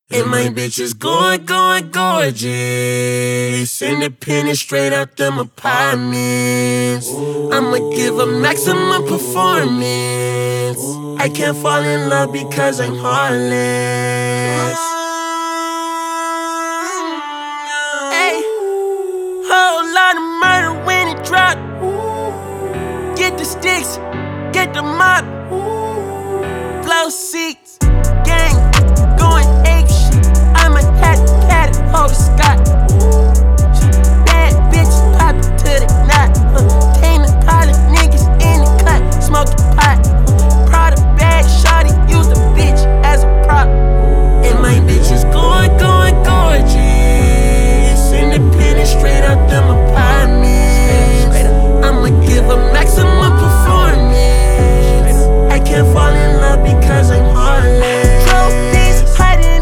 And my bitch is gorgeous. Independent, straight out them apartments. I'ma give a maximum performance. I can't fall in love because I'm heartless.